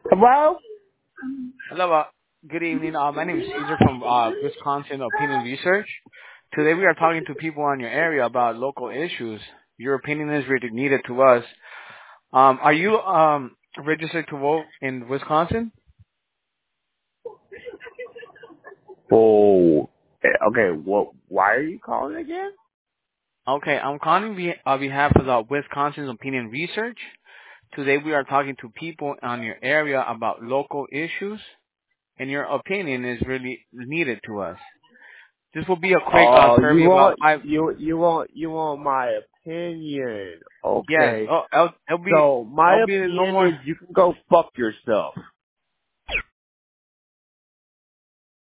Hello? Hello, good evening. My name is Caesar from Wisconsin Opinion Research. Today we are talking to people in your area about local issues. Your opinion is really needed to us. Are you registered to vote in Wisconsin? Oh, okay. Why are you calling again? Okay, I'm calling on behalf of the Wisconsin Opinion Research. Today we are talking to people in your area about local issues, and your opinion is really needed to us. This will be a quick Oh, survey about five. you want my opinion? Yes. Okay. Oh, So my it'll be no opinion more. is you can go fuck yourself.